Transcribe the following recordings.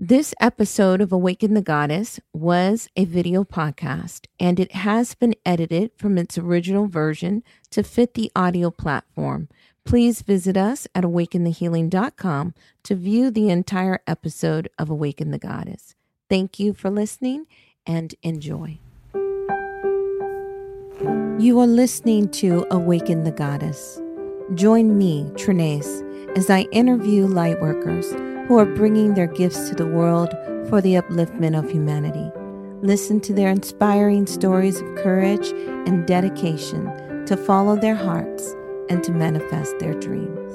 This episode of Awaken the Goddess was a video podcast, and it has been edited from its original version to fit the audio platform. Please visit us at awakenthehealing.com to view the entire episode of Awaken the Goddess. Thank you for listening and enjoy. You are listening to Awaken the Goddess. Join me, Trinace, as I interview lightworkers who are bringing their gifts to the world for the upliftment of humanity. Listen to their inspiring stories of courage and dedication to follow their hearts and to manifest their dreams.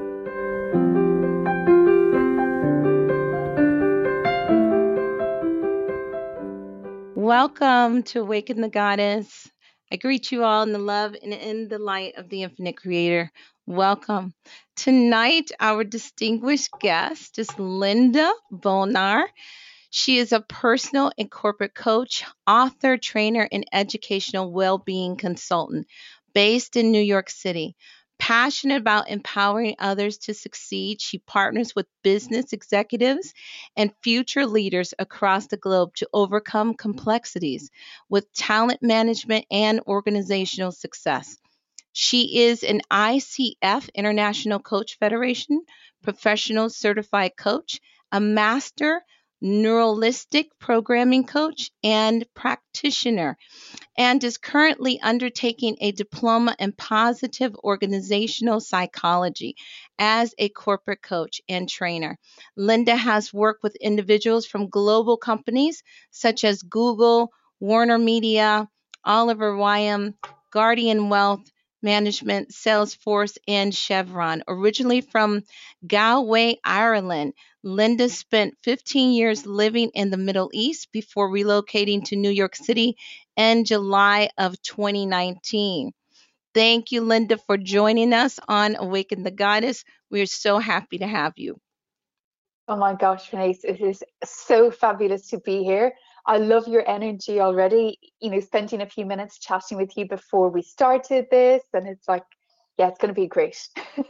Welcome to Awaken the Goddess. I greet you all in the love and in the light of the infinite creator. Welcome. Tonight, our distinguished guest is Linda Volnar. She is a personal and corporate coach, author, trainer, and educational well-being consultant based in New York City. Passionate about empowering others to succeed, she partners with business executives and future leaders across the globe to overcome complexities with talent management and organizational success. She is an ICF International Coach Federation professional certified coach, a master neuralistic programming coach, and practitioner, and is currently undertaking a diploma in positive organizational psychology as a corporate coach and trainer. Linda has worked with individuals from global companies such as Google, Warner Media, Oliver Wyman, Guardian Wealth Management, Salesforce, and Chevron. Originally from Galway, Ireland, Linda spent 15 years living in the Middle East before relocating to New York City in July of 2019. Thank you, Linda, for joining us on Awaken the Goddess. We're so happy to have you. Oh my gosh, Renee, it is so fabulous to be here. I love your energy already. Spending a few minutes chatting with you before we started this, and it's like, yeah, it's going to be great.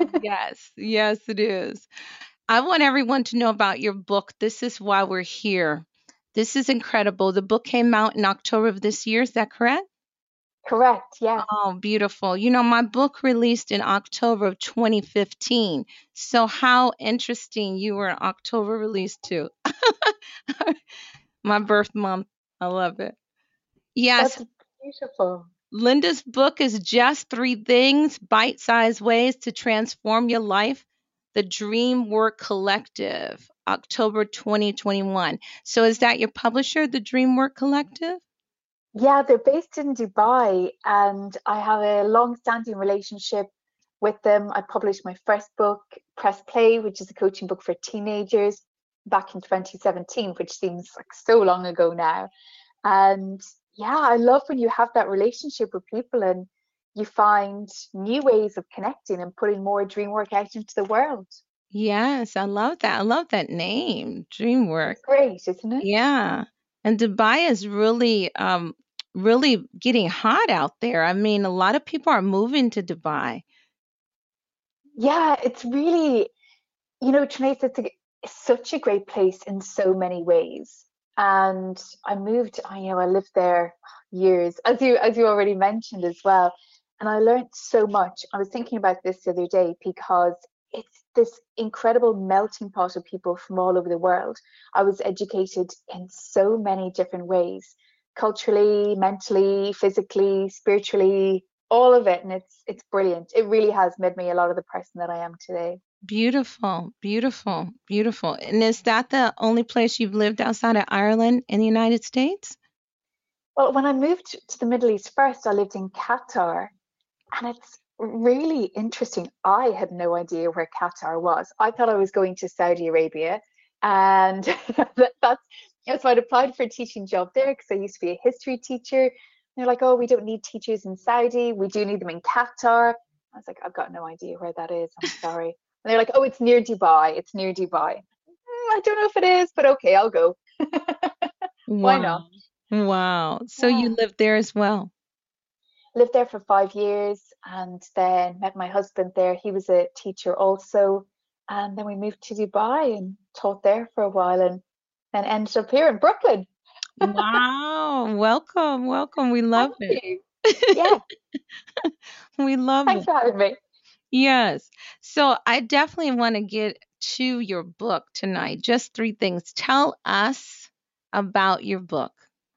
Yes, it is. I want everyone to know about your book. This is why we're here. This is incredible. The book came out in October of this year. Is that correct? Correct, yes. Oh, beautiful. My book released in October of 2015. So how interesting you were an October release too. My birth month. I love it. Yes, That's beautiful. Linda's book is Just Three Things, Bite-Sized Ways to Transform Your Life. The Dream Work Collective, October 2021. So is that your publisher, the Dream Work Collective? Yeah, they're based in Dubai, and I have a long-standing relationship with them. I published my first book, Press Play, which is a coaching book for teenagers, back in 2017, which seems like so long ago now. And yeah, I love when you have that relationship with people and you find new ways of connecting and putting more dream work out into the world. Yes, I love that. I love that name, Dream Work. It's great, isn't it? Yeah. And Dubai is really getting hot out there. I mean, a lot of people are moving to Dubai. Yeah, it's really, Trinace, it's such a great place in so many ways. And I lived there years, as you already mentioned as well. And I learned so much. I was thinking about this the other day because it's this incredible melting pot of people from all over the world. I was educated in so many different ways, culturally, mentally, physically, spiritually, all of it. And it's brilliant. It really has made me a lot of the person that I am today. Beautiful, beautiful, beautiful. And is that the only place you've lived outside of Ireland in the United States? Well, when I moved to the Middle East first, I lived in Qatar, and it's really interesting. I had no idea where Qatar was. I thought I was going to Saudi Arabia, and so I'd applied for a teaching job there because I used to be a history teacher. And they're like, "Oh, we don't need teachers in Saudi. We do need them in Qatar." I was like, "I've got no idea where that is. I'm sorry." And they're like, "Oh, it's near Dubai. It's near Dubai." I don't know if it is, but okay, I'll go. Why not? Wow. Wow. So you Yeah. lived there as well. Lived there for 5 years and then met my husband there. He was a teacher also. And then we moved to Dubai and taught there for a while. And and ended up here in Brooklyn. Wow. Welcome. Welcome. We love Thank it. you. Yeah, We love thanks it. for having me. Yes. So I definitely want to get to your book tonight. Just three things. Tell us about your book.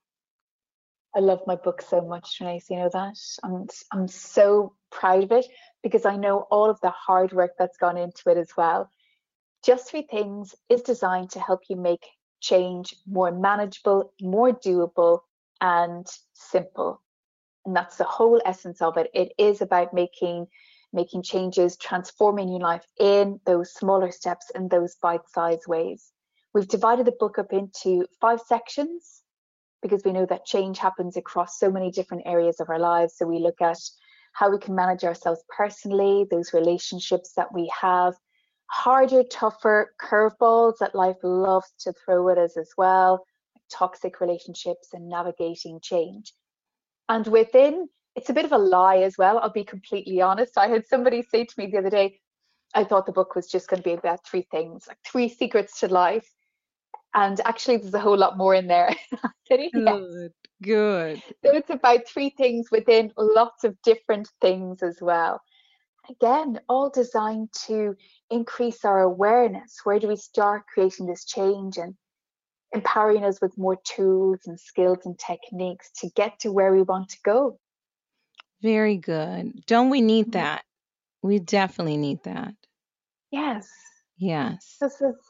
I love my book so much, Trace. You know that. I'm so proud of it because I know all of the hard work that's gone into it as well. Just Three Things is designed to help you make change more manageable, more doable, and simple. And that's the whole essence of it. It is about making changes, transforming your life in those smaller steps and those bite-sized ways. We've divided the book up into 5 sections because we know that change happens across so many different areas of our lives. So we look at how we can manage ourselves personally, those relationships that we have, harder, tougher curveballs that life loves to throw at us as well, like toxic relationships and navigating change. And within, it's a bit of a lie as well. I'll be completely honest. I had somebody say to me the other day, I thought the book was just going to be about 3 things, like 3 secrets to life. And actually, there's a whole lot more in there. I said, yes. Good. Good. So it's about 3 things within lots of different things as well. Again, all designed to increase our awareness. Where do we start creating this change and empowering us with more tools and skills and techniques to get to where we want to go? Very good. Don't we need that? We definitely need that. Yes. Yes. This is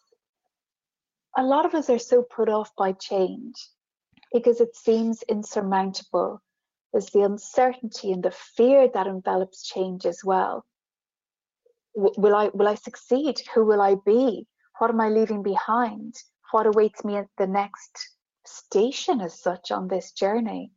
a lot of us are so put off by change because it seems insurmountable. There's the uncertainty and the fear that envelops change as well. Will I succeed? Who will I be? What am I leaving behind? What awaits me at the next station as such on this journey?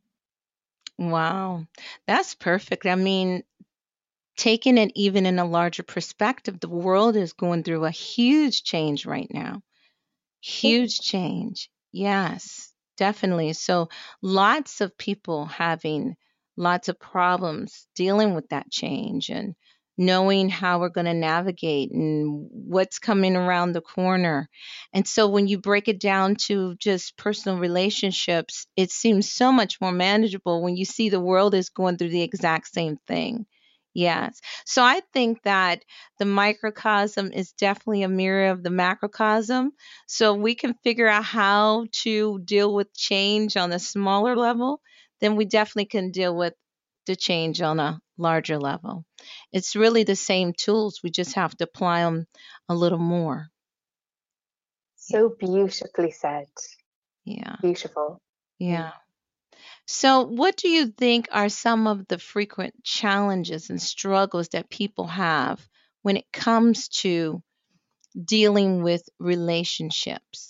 Wow. That's perfect. I mean, taking it even in a larger perspective, the world is going through a huge change right now. Huge change. Yes, definitely. So lots of people having lots of problems dealing with that change and knowing how we're going to navigate and what's coming around the corner. And so when you break it down to just personal relationships, it seems so much more manageable when you see the world is going through the exact same thing. Yes. So I think that the microcosm is definitely a mirror of the macrocosm, so we can figure out how to deal with change on a smaller level, then we definitely can deal with the change on a larger level. It's really the same tools. We just have to apply them a little more. Yeah. So beautifully said. Yeah. Beautiful. Yeah. Mm. So, what do you think are some of the frequent challenges and struggles that people have when it comes to dealing with relationships?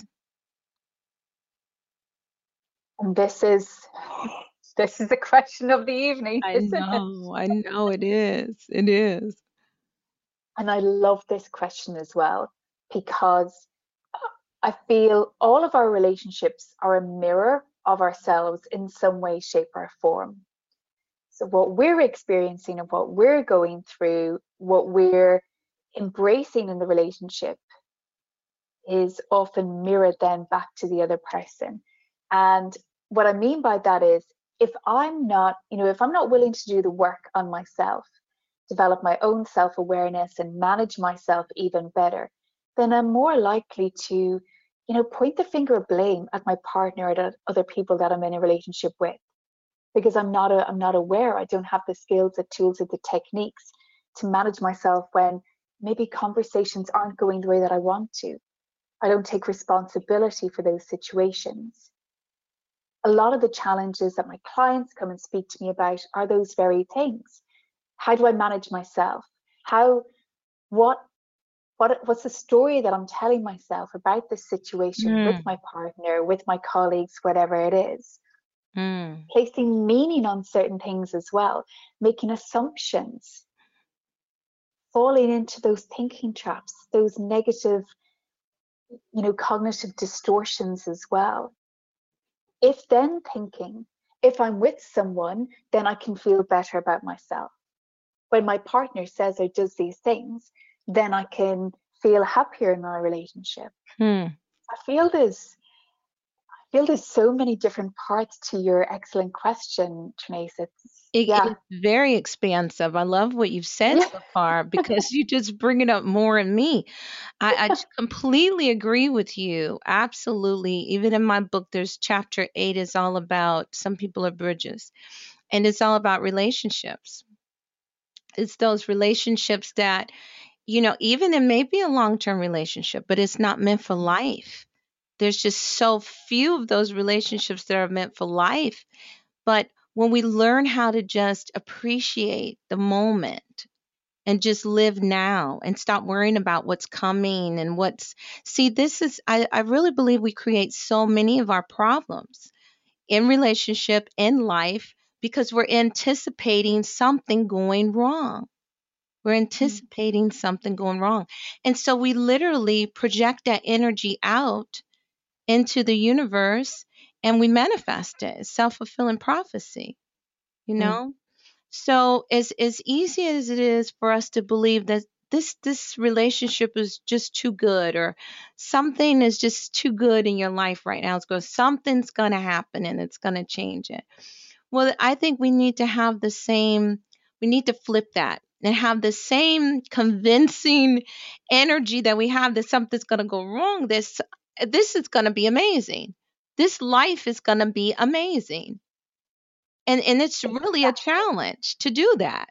And this is the question of the evening, isn't it? I know it is. It is. And I love this question as well because I feel all of our relationships are a mirror of ourselves in some way, shape, or form. So, what we're experiencing and what we're going through, what we're embracing in the relationship is often mirrored then back to the other person. And what I mean by that is if I'm not willing to do the work on myself, develop my own self awareness and manage myself even better, then I'm more likely to, point the finger of blame at my partner or at other people that I'm in a relationship with because I'm not aware. I don't have the skills, the tools, or the techniques to manage myself when maybe conversations aren't going the way that I want to. I don't take responsibility for those situations. A lot of the challenges that my clients come and speak to me about are those very things. How do I manage myself? How what what's the story that I'm telling myself about this situation with Mm, my partner, with my colleagues, whatever it is? mm. Placing meaning on certain things as well, making assumptions, falling into those thinking traps, those negative, cognitive distortions as well. If then thinking, if I'm with someone, then I can feel better about myself. When my partner says or does these things, then I can feel happier in my relationship. Hmm. I feel this. feel there's so many different parts to your excellent question, Trinace. It's very expansive. I love what you've said Yeah. so far because you just bring it up more in me. I just completely agree with you. Absolutely. Even in my book, there's chapter 8 is all about some people are bridges, and it's all about relationships. It's those relationships that, even it may be a long term relationship, but it's not meant for life. There's just so few of those relationships that are meant for life. But when we learn how to just appreciate the moment and just live now and stop worrying about what's coming and see, I really believe we create so many of our problems in relationship, in life, because we're anticipating something going wrong. We're anticipating something going wrong. And so we literally project that energy out into the universe and we manifest it. It's self-fulfilling prophecy, you Mm. know? So as easy as it is for us to believe that this relationship is just too good or something is just too good in your life right now, something's gonna happen and it's gonna change it. Well, I think we need to flip that and have the same convincing energy that we have that something's going to go wrong. This is going to be amazing. This life is going to be amazing. And it's really a challenge to do that.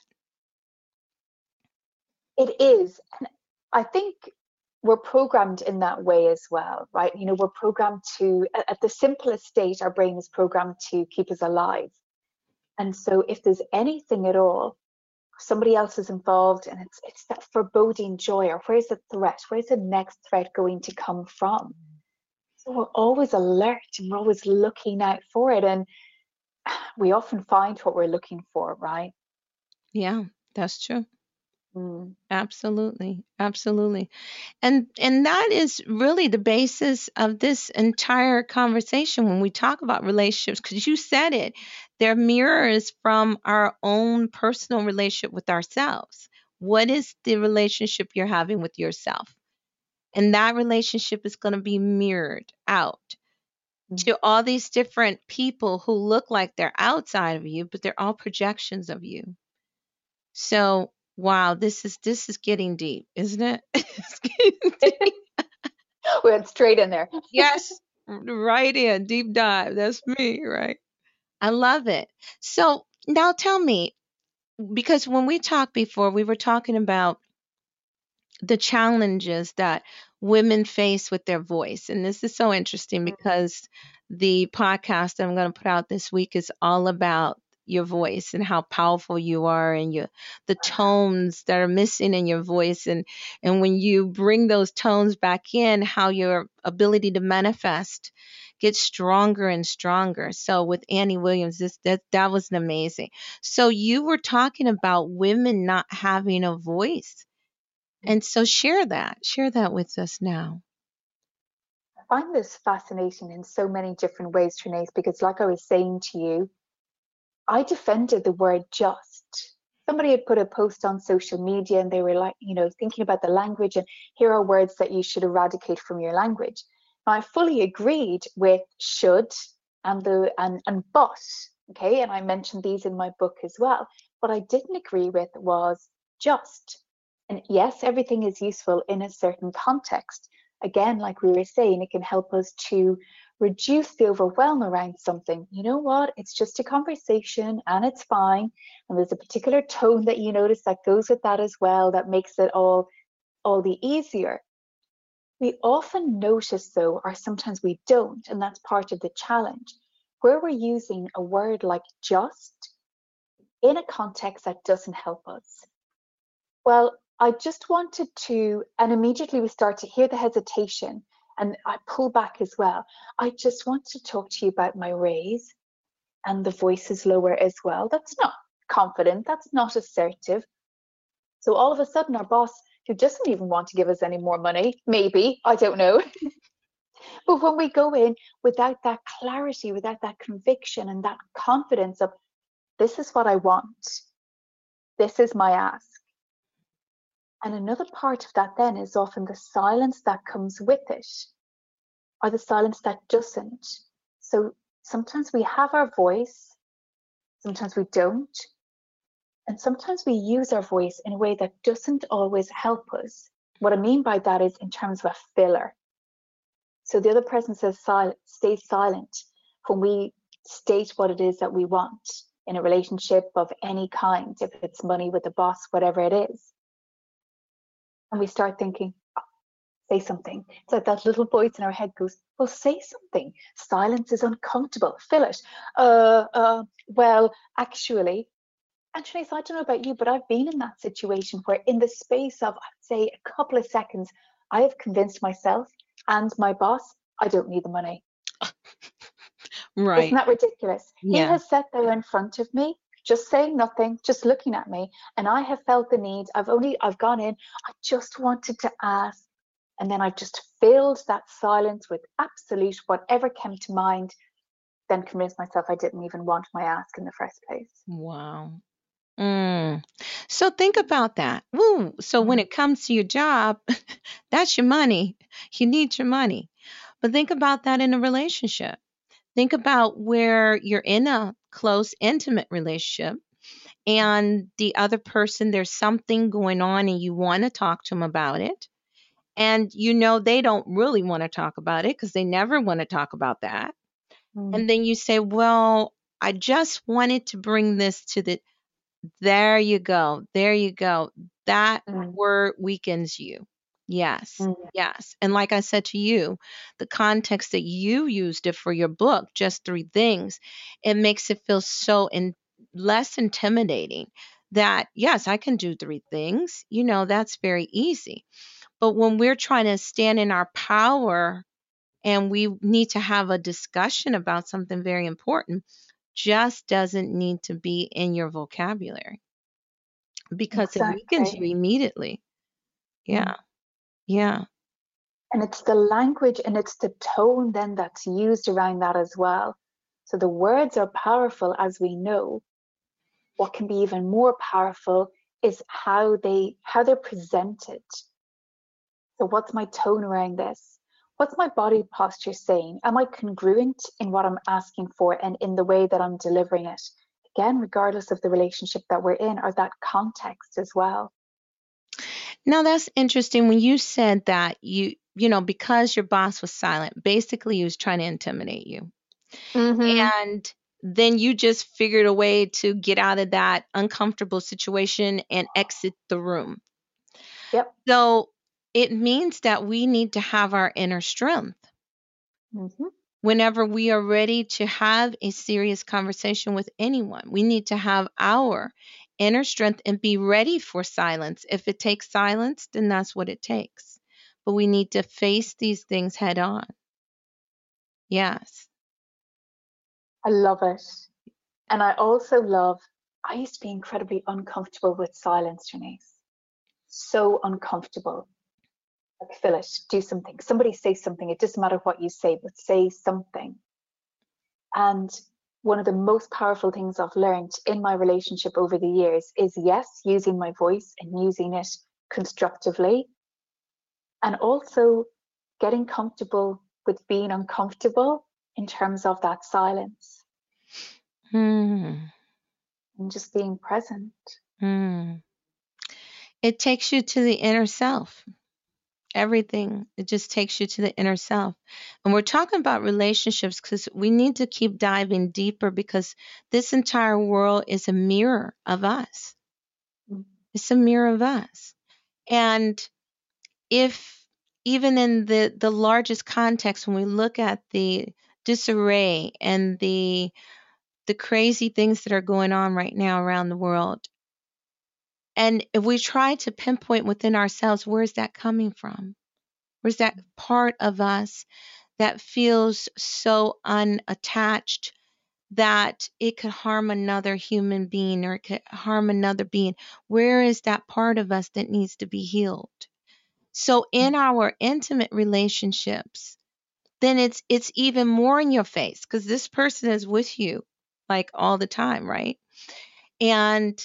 It is. And I think we're programmed in that way as well, right? We're programmed to, at the simplest state, our brain is programmed to keep us alive. And so if there's anything at all, somebody else is involved and it's that foreboding joy, or where's the threat? Where's the next threat going to come from? So we're always alert and we're always looking out for it. And we often find what we're looking for, right? Yeah, that's true. Mm. Absolutely. Absolutely. And that is really the basis of this entire conversation when we talk about relationships, because you said it, they're mirrors from our own personal relationship with ourselves. What is the relationship you're having with yourself? And that relationship is going to be mirrored out Mm. to all these different people who look like they're outside of you, but they're all projections of you. So, wow, this is getting deep, isn't it? It's getting deep. We went straight in there. Yes, right in, deep dive. That's me, right? I love it. So now tell me, because when we talked before, we were talking about the challenges that women face with their voice. And this is so interesting because the podcast that I'm going to put out this week is all about your voice and how powerful you are and the tones that are missing in your voice and when you bring those tones back in, how your ability to manifest gets stronger and stronger. So with Annie Williams, that was an amazing. So you were talking about women not having a voice, and so share that with us now. I find this fascinating in so many different ways, Trinace, because like I was saying to you, I defended the word just. Somebody had put a post on social media and they were like, thinking about the language and here are words that you should eradicate from your language. Now, I fully agreed with should and but, okay, and I mentioned these in my book as well. What I didn't agree with was just. And yes, everything is useful in a certain context. Again, like we were saying, it can help us to reduce the overwhelm around something. You know what? It's just a conversation and it's fine. And there's a particular tone that you notice that goes with that as well, that makes it all the easier. We often notice though, or sometimes we don't, and that's part of the challenge, where we're using a word like just in a context that doesn't help us. Well, I just wanted to, and immediately we start to hear the hesitation, and I pull back as well. I just want to talk to you about my raise, and the voice is lower as well. That's not confident, that's not assertive. So all of a sudden, our boss, who doesn't even want to give us any more money, maybe, I don't know. But when we go in without that clarity, without that conviction and that confidence of, this is what I want, this is my ask. And another part of that then is often the silence that comes with it, or the silence that doesn't. So sometimes we have our voice, sometimes we don't, and sometimes we use our voice in a way that doesn't always help us. What I mean by that is in terms of a filler. So the other person stays silent when we state what it is that we want in a relationship of any kind, if it's money with the boss, whatever it is. And we start thinking, oh, say something. It's like that little voice in our head goes, well, say something. Silence is uncomfortable. Fill it. Well, actually, and Trinace, I don't know about you, but I've been in that situation where in the space of, I'd say, a couple of seconds, I have convinced myself and my boss, I don't need the money. Isn't Right. that ridiculous? He Yeah. has sat there in front of me, just saying nothing, just looking at me, and I have felt the need. I've gone in, I just wanted to ask, and then I've just filled that silence with absolute whatever came to mind, then convinced myself I didn't even want my ask in the first place. Wow. Mm. So think about that. Woo. So when Mm. it comes to your job, that's your money. You need your money. But think about that in a relationship. Think about where you're in a close, intimate relationship and the other person, there's something going on and you want to talk to them about it. And you know they don't really want to talk about it because they never want to talk about that. Mm. And then you say, well, I just wanted to bring this to the, there you go. There you go. That Mm. word weakens you. Yes. Mm. Yes. And like I said to you, the context that you used it for your book, just three things, it makes it feel so less intimidating that, yes, I can do three things. You know, that's very easy. But when we're trying to stand in our power and we need to have a discussion about something very important, just doesn't need to be in your vocabulary because it weakens you Exactly. immediately. Mm. Yeah. Yeah. And it's the language and it's the tone then that's used around that as well. So the words are powerful, as we know. What can be even more powerful is how they're presented. So what's my tone around this? What's my body posture saying? Am I congruent in what I'm asking for and in the way that I'm delivering it? Again, regardless of the relationship that we're in or that context as well. Now that's interesting when you said that you know, because your boss was silent, basically he was trying to intimidate you. Mm-hmm. And then you just figured a way to get out of that uncomfortable situation and exit the room. Yep. So it means that we need to have our inner strength. Mm-hmm. Whenever we are ready to have a serious conversation with anyone, we need to have our inner strength and be ready for silence. If it takes silence, then that's what it takes. But we need to face these things head on. Yes. I love it. And I also love, I used to be incredibly uncomfortable with silence, Janice. So uncomfortable. Like, Phyllis, do something. Somebody say something. It doesn't matter what you say, but say something. And one of the most powerful things I've learned in my relationship over the years is yes, using my voice and using it constructively, and also getting comfortable with being uncomfortable in terms of that silence Hmm. and just being present. Hmm. It takes you to the inner self. Everything. It just takes you to the inner self. And we're talking about relationships because we need to keep diving deeper because this entire world is a mirror of us. Mm. It's a mirror of us. And if even in the largest context, when we look at the disarray and the crazy things that are going on right now around the world, and if we try to pinpoint within ourselves, where's that coming from? Where's that part of us that feels so unattached that it could harm another human being or it could harm another being? Where is that part of us that needs to be healed? So in our intimate relationships, then it's even more in your face because this person is with you like all the time, right? And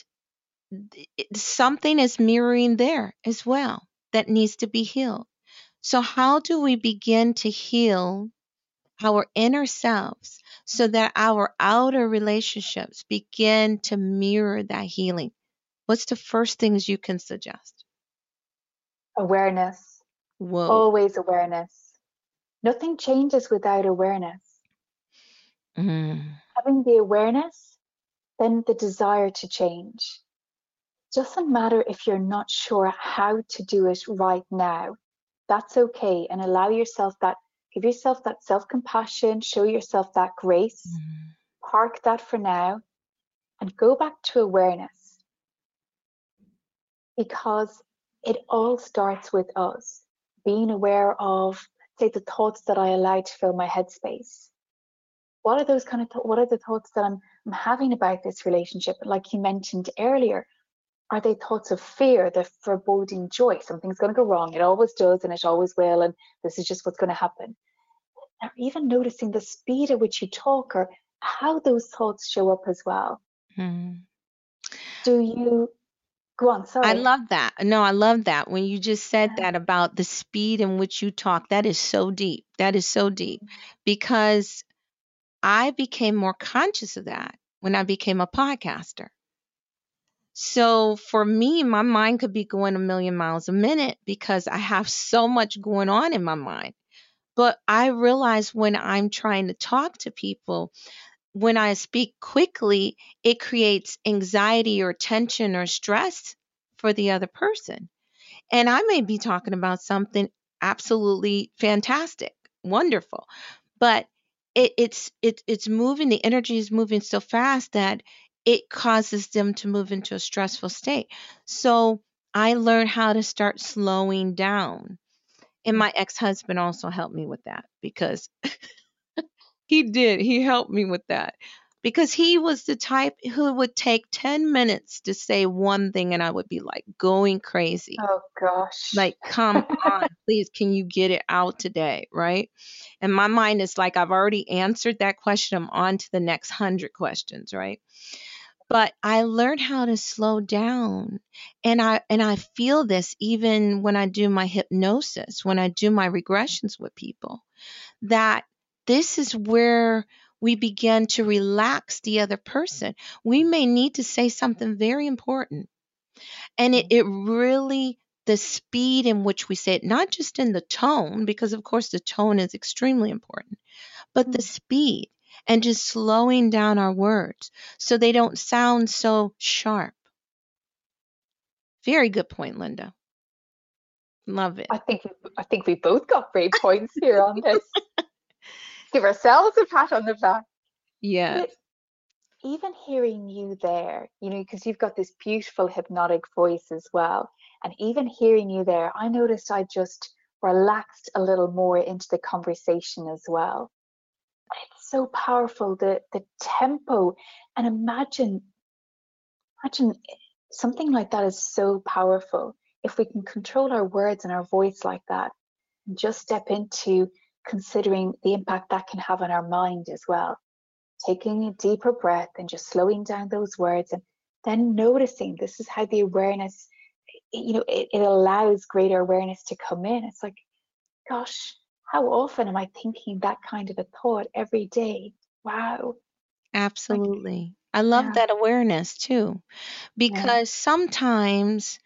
something is mirroring there as well that needs to be healed. So how do we begin to heal our inner selves so that our outer relationships begin to mirror that healing, what's the first things you can suggest? Awareness, Whoa. always awareness. Nothing changes without awareness. Mm. Having the awareness, then the desire to change. Doesn't matter if you're not sure how to do it right now. That's okay. And allow yourself that, give yourself that self compassion, show yourself that grace, Mm. park that for now, and go back to awareness because it all starts with us being aware of, say, the thoughts that I allow to fill my headspace. What are those kind of what are the thoughts that I'm having about this relationship? Like you mentioned earlier, are they thoughts of fear, the foreboding joy? Something's going to go wrong. It always does, and it always will, and this is just what's going to happen. Or even noticing the speed at which you talk or how those thoughts show up as well. Mm. Do you go on? I Sorry. love that. No, I love that. When you just said Yeah. that about the speed in which you talk, that is so deep. That is so deep because I became more conscious of that when I became a podcaster. So for me, my mind could be going a million miles a minute because I have so much going on in my mind. But I realize when I'm trying to talk to people, when I speak quickly, it creates anxiety or tension or stress for the other person. And I may be talking about something absolutely fantastic, wonderful, but it's moving. The energy is moving so fast that it causes them to move into a stressful state. So I learned how to start slowing down. And my ex-husband also helped me with that because he did. He helped me with that because he was the type who would take 10 minutes to say one thing and I would be like going crazy. Oh gosh. Like, come on, please, can you get it out today? Right. And my mind is like, I've already answered that question. I'm on to the next 100 questions. Right. But I learned how to slow down. And I feel this even when I do my hypnosis, when I do my regressions with people, that this is where we begin to relax the other person. We may need to say something very important and it really, the speed in which we say it, not just in the tone, because of course the tone is extremely important, but the speed and just slowing down our words so they don't sound so sharp. Very good point, Linda. Love it. I think we both got great points here on this. Give ourselves a pat on the back. But Yes. even hearing you there, because you've got this beautiful hypnotic voice as well, and even hearing you there, I noticed I just relaxed a little more into the conversation as well. It's so powerful, the tempo, and imagine something like that is so powerful. If we can control our words and our voice like that, and just step into considering the impact that can have on our mind as well, taking a deeper breath and just slowing down those words and then noticing, this is how the awareness, it allows greater awareness to come in. It's like, gosh, how often am I thinking that kind of a thought every day? Wow. Like, Absolutely. I love yeah, that awareness too, yeah, because sometimes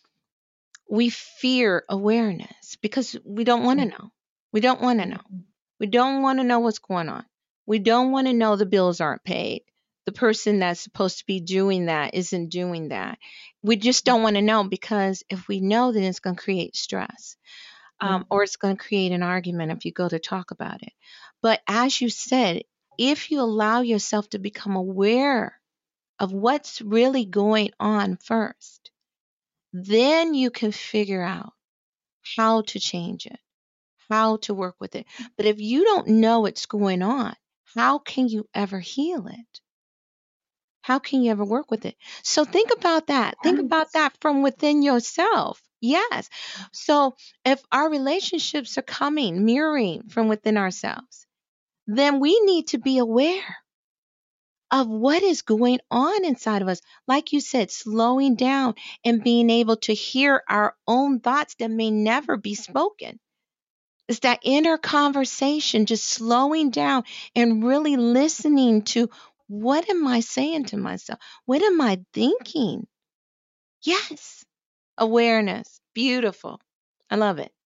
we fear awareness because we don't want to know. We don't want to know. mhm, We don't want to know what's going on. We don't want to know the bills aren't paid. The person that's supposed to be doing that isn't doing that. We just don't want to know because if we know, then it's going to create stress, or mhm, it's going to create an argument if you go to talk about it. But as you said, if you allow yourself to become aware of what's really going on first, then you can figure out how to change it, how to work with it. But if you don't know what's going on, how can you ever heal it? How can you ever work with it? So think about that. Think about right. that from within yourself. Yes. So if our relationships are coming, mirroring from within ourselves, then we need to be aware of what is going on inside of us. Like you said, slowing down and being able to hear our own thoughts that may never be spoken. It's that inner conversation, just slowing down and really listening to, what am I saying to myself? What am I thinking? Yes. Awareness. Beautiful. I love it.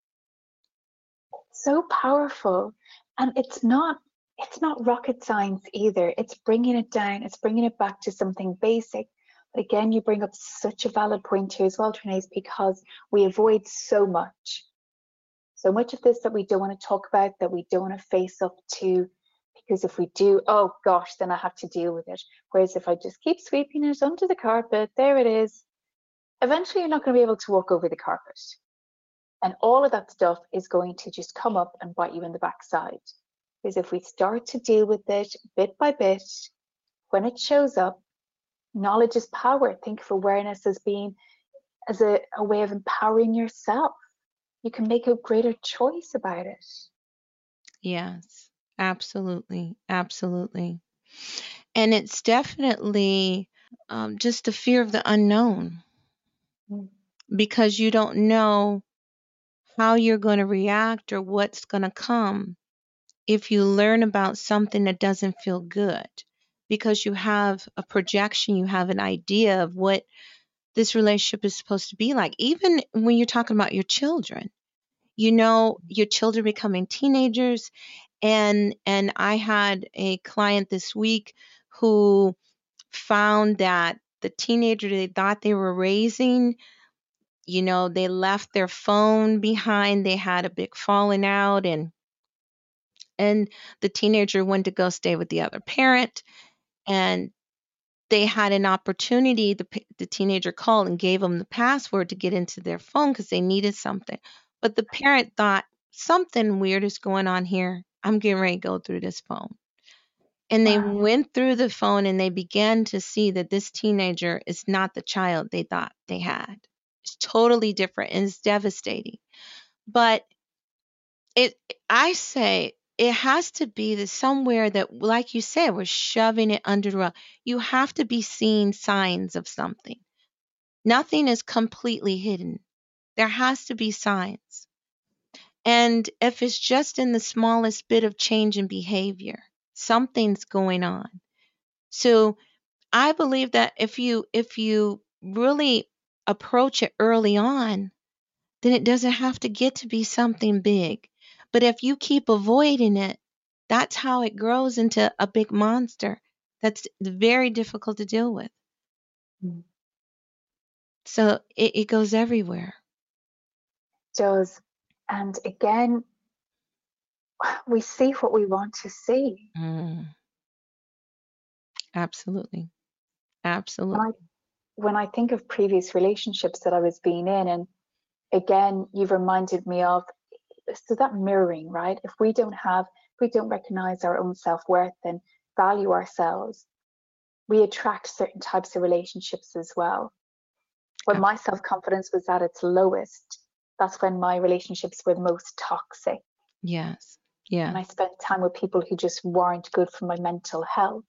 So powerful. And it's not rocket science either. It's bringing it down, it's bringing it back to something basic. But again, you bring up such a valid point here as well, Trinace, because we avoid so much of this that we don't want to talk about, that we don't want to face up to, because if we do, oh gosh, then I have to deal with it. Whereas if I just keep sweeping it under the carpet, there it is, eventually you're not going to be able to walk over the carpet. And all of that stuff is going to just come up and bite you in the backside. Because if we start to deal with it bit by bit, when it shows up, knowledge is power. Think of awareness as being as a way of empowering yourself. You can make a greater choice about it. Yes. Absolutely. Absolutely. And it's definitely just the fear of the unknown, Mm. because you don't know how you're going to react or what's going to come if you learn about something that doesn't feel good, because you have a projection, you have an idea of what this relationship is supposed to be like. Even when you're talking about your children, your children becoming teenagers. And I had a client this week who found that the teenager they thought they were raising, they left their phone behind. They had a big falling out, and the teenager went to go stay with the other parent, and they had an opportunity. The teenager called and gave them the password to get into their phone because they needed something. But the parent thought, something weird is going on here. I'm getting ready to go through this phone. And they Wow. went through the phone and they began to see that this teenager is not the child they thought they had. It's totally different and it's devastating. But it I say it has to be that somewhere that, like you said, we're shoving it under the rug. You have to be seeing signs of something. Nothing is completely hidden. There has to be signs. And if it's just in the smallest bit of change in behavior, something's going on. So I believe that if you really approach it early on, then it doesn't have to get to be something big. But if you keep avoiding it, that's how it grows into a big monster that's very difficult to deal with. Mm. So it goes everywhere. Does. And again, we see what we want to see. Mm, absolutely. When I Absolutely. when I think of previous relationships that I was being in, and again, you've reminded me of, so that mirroring, right? If we don't recognize our own self-worth and value ourselves, we attract certain types of relationships as well. When Ab- my self-confidence was at its lowest, that's when my relationships were the most toxic. yes. And Yeah. I spent time with people who just weren't good for my mental health.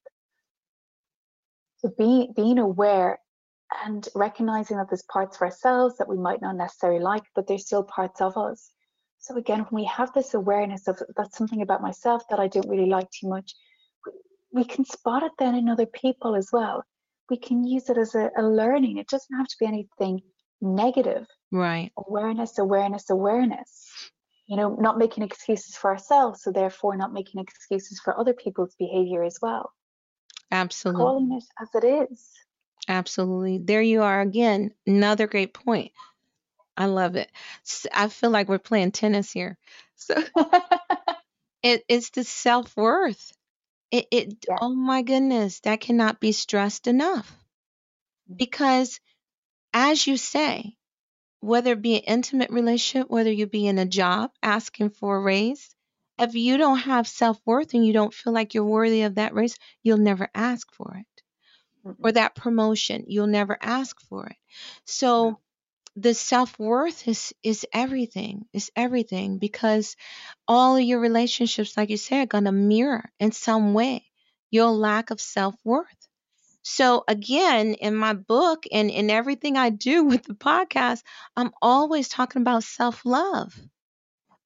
So being aware and recognizing that there's parts of ourselves that we might not necessarily like, but there's still parts of us. So again, when we have this awareness of that's something about myself that I don't really like too much, we can spot it then in other people as well. We can use it as a learning. It doesn't have to be anything negative. Right. Awareness, awareness, awareness. Not making excuses for ourselves, so therefore not making excuses for other people's behavior as well. Calling Absolutely. it as it is. Absolutely. There you are again. Another great point. I love it. I feel like we're playing tennis here. So it's the self worth. Yeah. Oh my goodness, that cannot be stressed enough. Because as you say, whether it be an intimate relationship, whether you be in a job asking for a raise, if you don't have self worth and you don't feel like you're worthy of that raise, you'll never ask for it. Or Mm-mm. that promotion, you'll never ask for it. So No. the self-worth is everything. It's everything, because all of your relationships, like you said, are gonna mirror in some way your lack of self-worth. So again, in my book and in everything I do with the podcast, I'm always talking about self-love.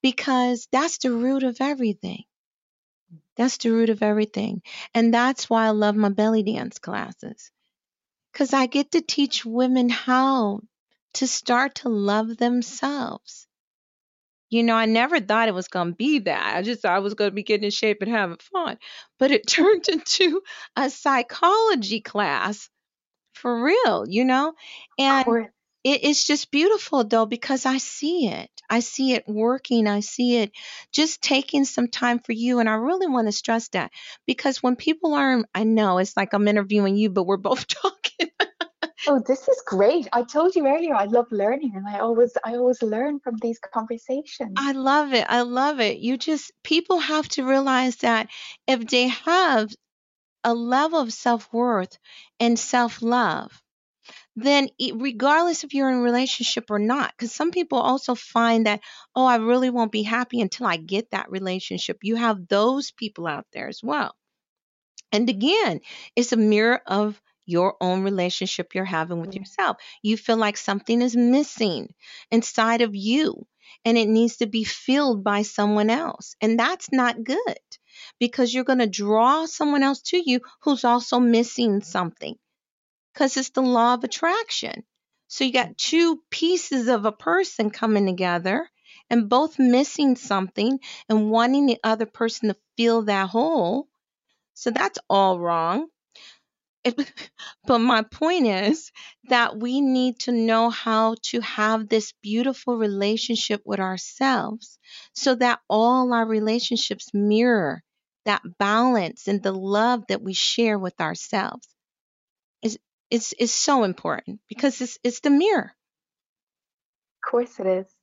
because that's the root of everything. That's the root of everything. And that's why I love my belly dance classes, because I get to teach women how to start to love themselves. I never thought it was going to be that. I just thought I was going to be getting in shape and having fun. But it turned into a psychology class for real. Of And course. it's just beautiful though, because I see it. I see it working. I see it just taking some time for you. And I really want to stress that, because when people learn, I know it's like I'm interviewing you, but we're both talking. Oh, this is great. I told you earlier I love learning and I always learn from these conversations. I love it. I love it. People have to realize that if they have a level of self worth and self love, then regardless if you're in a relationship or not, because some people also find that, oh, I really won't be happy until I get that relationship. You have those people out there as well. And again, it's a mirror of your own relationship you're having with Mm. yourself. You feel like something is missing inside of you and it needs to be filled by someone else. And that's not good, because you're going to draw someone else to you who's also missing something, because it's the law of attraction. So you got two pieces of a person coming together and both missing something and wanting the other person to fill that hole. So that's all wrong. But my point is that we need to know how to have this beautiful relationship with ourselves so that all our relationships mirror that balance and the love that we share with ourselves. Is is so important, because it's the mirror. Of course it is.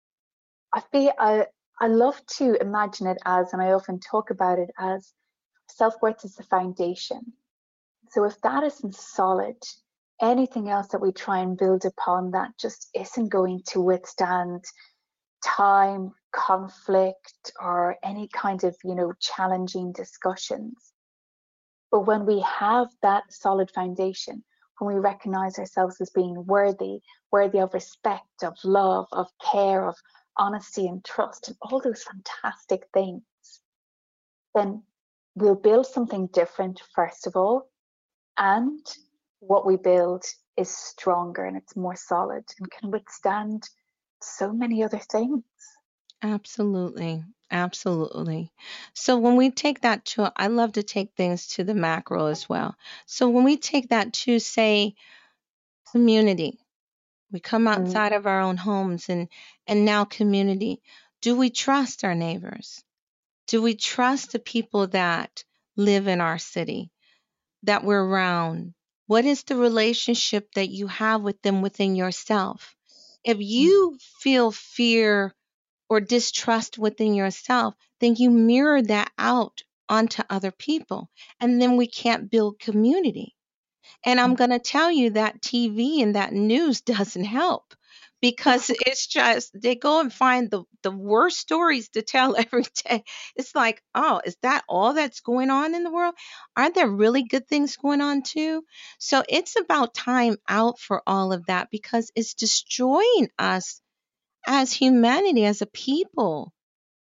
I love to imagine it as, and I often talk about it as, self-worth is the foundation. So if that isn't solid, anything else that we try and build upon that just isn't going to withstand time, conflict, or any kind of, challenging discussions. But when we have that solid foundation, when we recognize ourselves as being worthy of respect, of love, of care, of honesty and trust, and all those fantastic things, then we'll build something different, first of all. And what we build is stronger and it's more solid and can withstand so many other things. Absolutely. Absolutely. So when we take that to, I love to take things to the macro as well. So when we take that to, say, community, we come Mm. outside of our own homes, and now community. Do we trust our neighbors? Do we trust the people that live in our city, that we're around? What is the relationship that you have with them within yourself? If you feel fear or distrust within yourself, then you mirror that out onto other people. And then we can't build community. And I'm going to tell you that TV and that news doesn't help, because it's just they go and find the worst stories to tell every day. It's like, oh, is that all that's going on in the world? Aren't there really good things going on too? So it's about time out for all of that, because it's destroying us as humanity, as a people.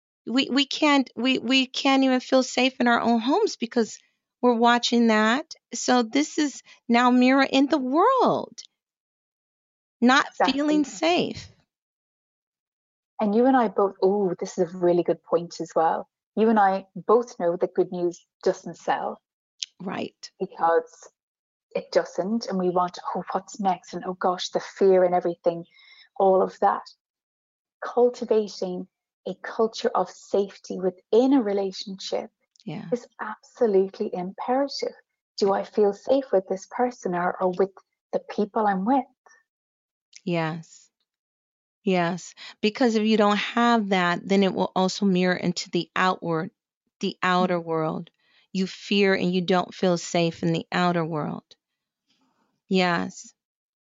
We can't even feel safe in our own homes because we're watching that. So this is now mirror in the world, not feeling Exactly. safe. And you and I both, oh, this is a really good point as well. You and I both know that good news doesn't sell Right. because it doesn't. And we want, oh, what's next? And oh gosh, the fear and everything, all of that. Cultivating a culture of safety within a relationship Yeah. is absolutely imperative. Do I feel safe with this person or with the people I'm with? Yes. Yes. Because if you don't have that, then it will also mirror into the outer world. You fear and you don't feel safe in the outer world. Yes.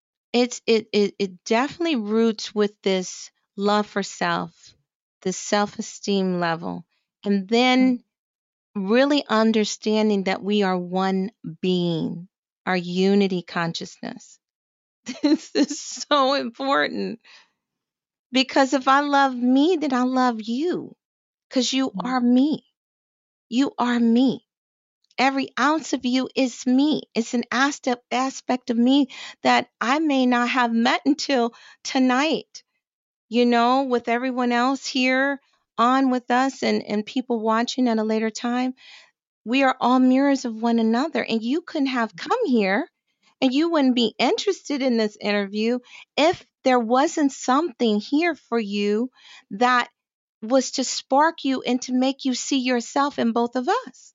It definitely roots with this love for self, the self-esteem level, and then really understanding that we are one being, our unity consciousness. This is so important. Because if I love me, then I love you. Because you Mm. are me. You are me. Every ounce of you is me. It's an aspect of me that I may not have met until tonight, with everyone else here on with us and people watching at a later time. We are all mirrors of one another. And you couldn't have come here and you wouldn't be interested in this interview if there wasn't something here for you that was to spark you and to make you see yourself in both of us.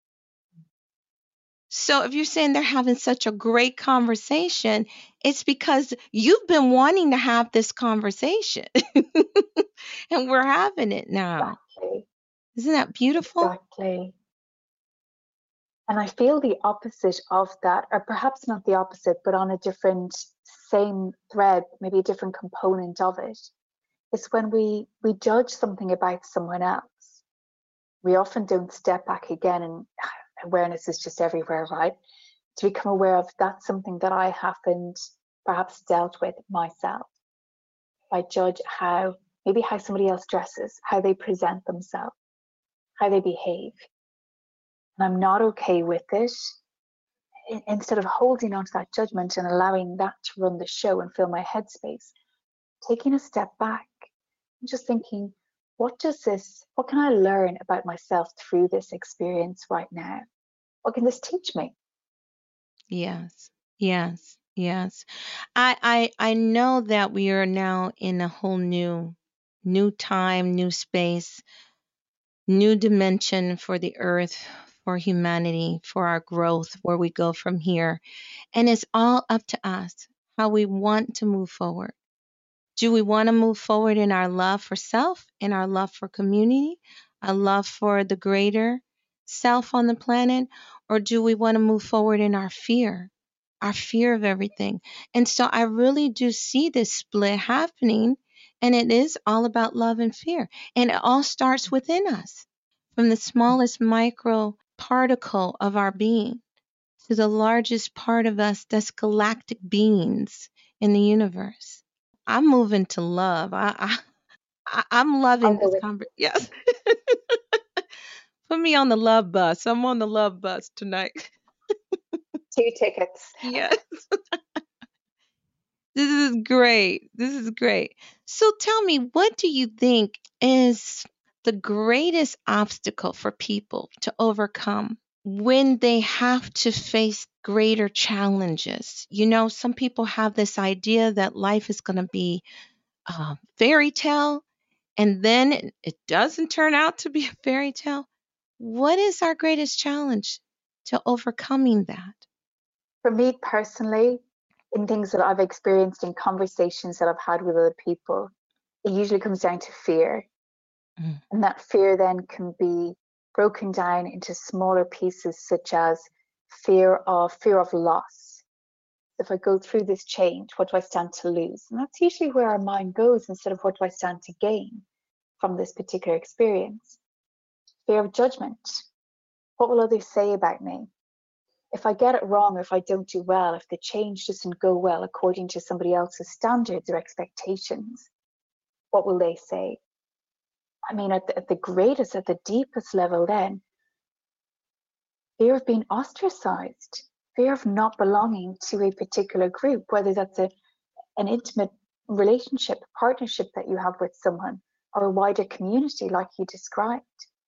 So if you're saying they're having such a great conversation, it's because you've been wanting to have this conversation and we're having it now. Exactly. Isn't that beautiful? Exactly. And I feel the opposite of that, or perhaps not the opposite, but on a different same thread, maybe a different component of it, is when we judge something about someone else. We often don't step back again, and awareness is just everywhere, right? To become aware of that's something that I haven't perhaps dealt with myself. I judge maybe how somebody else dresses, how they present themselves, how they behave, and I'm not okay with it. Instead of holding on to that judgment and allowing that to run the show and fill my headspace, taking a step back and just thinking, what can I learn about myself through this experience right now? What can this teach me? Yes. Yes. Yes. I know that we are now in a whole new time, new space, new dimension for the earth, for humanity, for our growth, where we go from here. And it's all up to us how we want to move forward. Do we want to move forward in our love for self, in our love for community, our love for the greater self on the planet? Or do we want to move forward in our fear of everything? And so I really do see this split happening. And it is all about love and fear. And it all starts within us, from the smallest micro particle of our being to the largest part of us that's galactic beings in the universe. I'm moving to love. I'm I'll loving go this with conversation. Yes, put me on the love bus. I'm on the love bus tonight. 2 tickets. Yes, this is great. This is great. So tell me, what do you think is the greatest obstacle for people to overcome when they have to face greater challenges? Some people have this idea that life is going to be a fairy tale, and then it doesn't turn out to be a fairy tale. What is our greatest challenge to overcoming that? For me personally, in things that I've experienced in conversations that I've had with other people, it usually comes down to fear. Mm. And that fear then can be broken down into smaller pieces, such as fear of loss. If I go through this change, what do I stand to lose? And that's usually where our mind goes instead of what do I stand to gain from this particular experience. Fear of judgment. What will others say about me? If I get it wrong, or if I don't do well, if the change doesn't go well according to somebody else's standards or expectations, what will they say? I mean, at the greatest, at the deepest level, then, fear of being ostracized, fear of not belonging to a particular group, whether that's an intimate relationship, partnership that you have with someone, or a wider community like you described.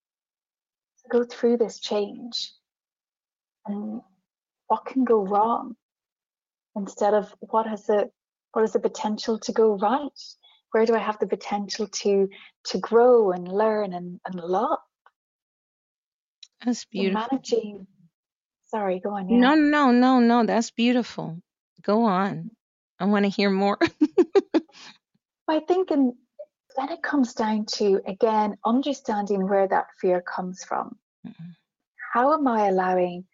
Go through this change and what can go wrong instead of what has the potential to go right? Where do I have the potential to grow and learn and love? That's So beautiful. managing, sorry, go on, yeah. No, no, no, no. That's beautiful. Go on. I want to hear more. I think then it comes down to again understanding where that fear comes from. Mm, How am I allowing,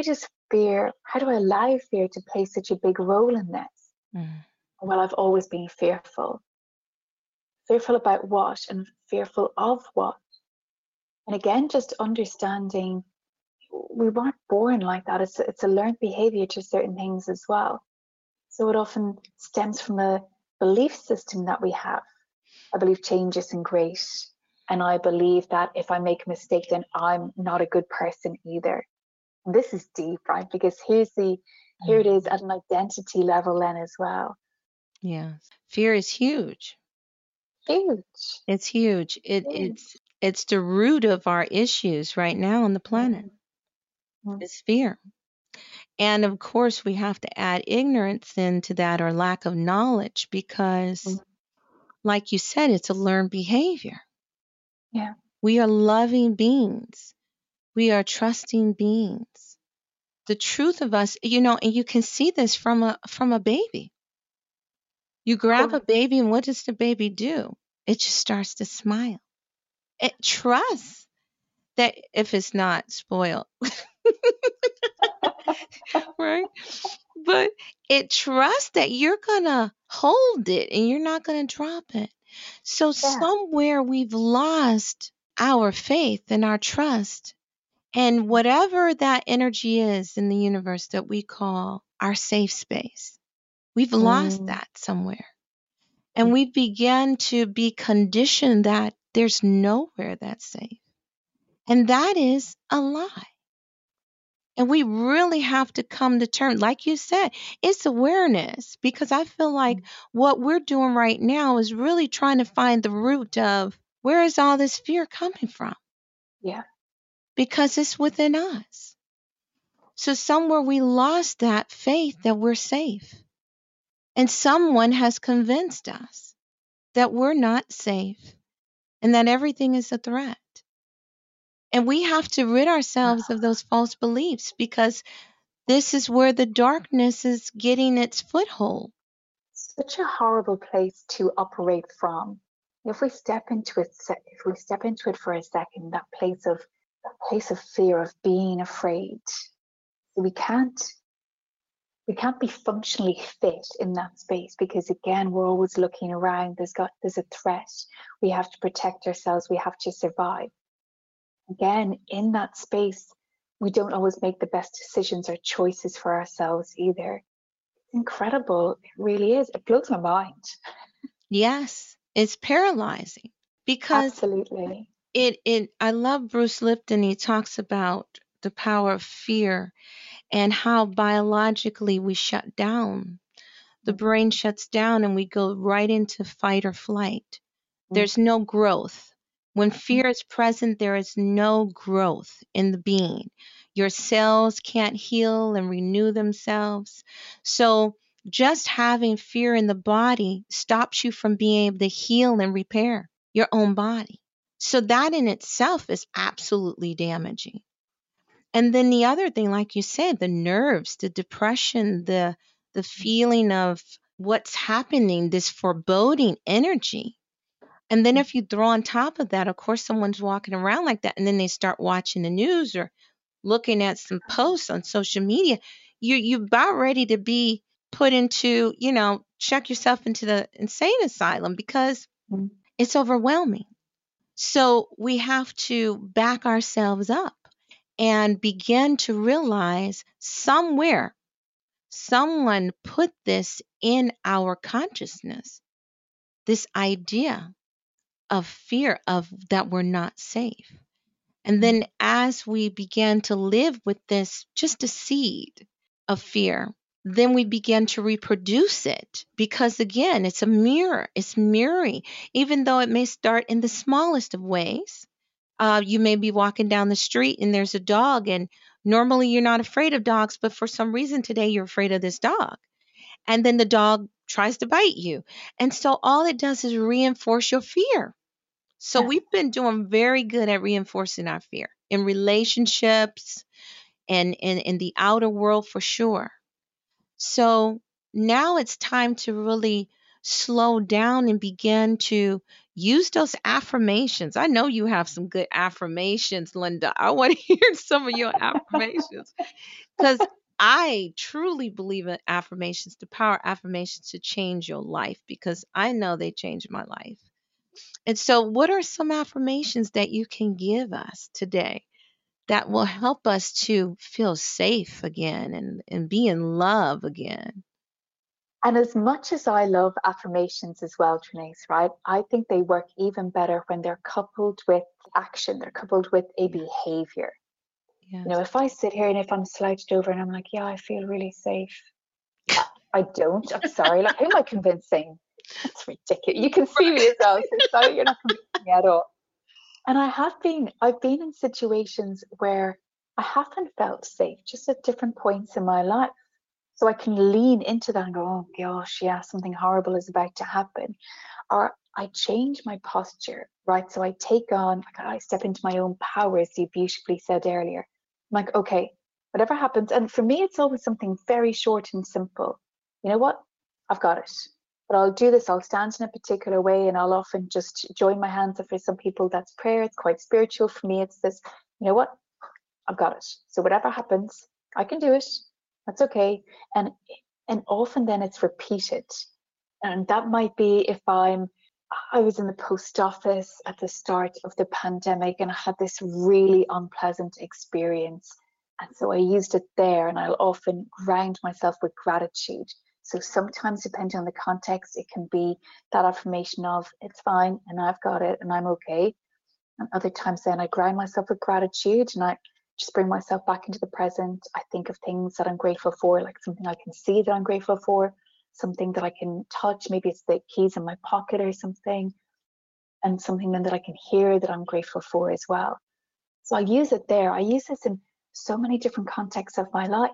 how do I allow fear to play such a big role in this? mm. Well, I've always been fearful. Fearful about what and fearful of what? And again, just understanding we weren't born like that. It's a learned behavior to certain things as well. So it often stems from a belief system that we have. I believe change isn't great. And I believe that if I make a mistake, then I'm not a good person either. And this is deep, right? Because here it is Mhm. at an identity level then as well. Yes. Fear is huge. Huge. It's huge. It's Huge. it's the root of our issues right now on the planet. Mm, mm, It's fear. And of course, we have to add ignorance into that or lack of knowledge because, mm. like you said, it's a learned behavior. Yeah. We are loving beings, we are trusting beings. The truth of us, and you can see this from a baby. You grab a Oh, baby, and what does the baby do? It just starts to smile. It trusts that if it's not spoiled, right? But it trusts that you're gonna hold it and you're not gonna drop it. So yeah. somewhere we've lost our faith and our trust. And whatever that energy is in the universe that we call our safe space, we've lost Mm, that somewhere. And we began to be conditioned that there's nowhere that's safe. And that is a lie. And we really have to come to terms, like you said, it's awareness because I feel like mm. what we're doing right now is really trying to find the root of where is all this fear coming from? Yeah. Because it's within us. So somewhere we lost that faith that we're safe. And someone has convinced us that we're not safe and that everything is a threat. And we have to rid ourselves of those false beliefs because this is where the darkness is getting its foothold. Such a horrible place to operate from. If we step into it, if we step into it for a second, that place of fear of being afraid, we can't we can't be functionally fit in that space because again we're always looking around. There's a threat. We have to protect ourselves. We have to survive. Again, in that space, we don't always make the best decisions or choices for ourselves either. Incredible. It really is. It blows my mind. Yes, it's paralyzing because Absolutely. it I love Bruce Lipton. He talks about the power of fear and how biologically we shut down. The Mm, brain shuts down and we go right into fight or flight. mm, There's no growth. When mm, fear is present, there is no growth in the being. Your cells can't heal and renew themselves. So, just having fear in the body stops you from being able to heal and repair your own body. So, that in itself is absolutely damaging. And then the other thing, like you said, the nerves, the depression, the feeling of what's happening, this foreboding energy. And then mm, if you throw on top of that, of course, someone's walking around like that, and then they start watching the news or looking at some posts on social media, you about ready to be put into, check yourself into the insane asylum because mm. it's overwhelming. So we have to back ourselves up and begin to realize somewhere someone put this in our consciousness, this idea of fear of that we're not safe. And Mm. then as we begin to live with this, just a seed of fear, then we begin to reproduce it because again, it's a mirror, it's mirroring, even though it may start in the smallest of ways. You may be walking down the street and there's a dog, and normally you're not afraid of dogs, but for some reason today you're afraid of this dog. And then the dog tries to bite you. And so all it does is reinforce your fear. So Yeah. we've been doing very good at reinforcing our fear in relationships and in the outer world for sure. So now it's time to really slow down and begin to use those affirmations. I know you have some good affirmations, Linda. I want to hear some of your affirmations because I truly believe in affirmations, the power of affirmations to change your life because I know they changed my life. And so, what are some affirmations that you can give us today that will help us to feel safe again and be in love again? And as much as I love affirmations as well, Trinace, right? I think they work even better when they're coupled with action, they're coupled with a behavior. You know, Yes. if I sit here and if I'm slouched over and I'm like, yeah, I feel really safe. I don't. I'm sorry. Like, who am I convincing? That's ridiculous. You can see me as well, so sorry, you're not convincing me at all. And I've been in situations where I haven't felt safe, just at different points in my life. So I can lean into that and go, oh gosh, yeah, something horrible is about to happen. Or I change my posture, right? So I take on, like, I step into my own power, as you beautifully said earlier. I'm like, okay, whatever happens. And for me, it's always something very short and simple. You know what? I've got it. But I'll do this, I'll stand in a particular way, and I'll often just join my hands. For some people, that's prayer, it's quite spiritual. For me, it's this, you know what? I've got it. So whatever happens, I can do it. That's okay. And and often then it's repeated. And that might be if I was in the post office at the start of the pandemic and I had this really unpleasant experience. And so I used it there, and I'll often ground myself with gratitude. So sometimes, depending on the context, it can be that affirmation of it's fine and I've got it and I'm okay. And other times, then I ground myself with gratitude and I just bring myself back into the present. I think of things that I'm grateful for, like something I can see that I'm grateful for, something that I can touch. Maybe it's the keys in my pocket or something, and something then that I can hear that I'm grateful for as well. So I use it there. I use this in so many different contexts of my life,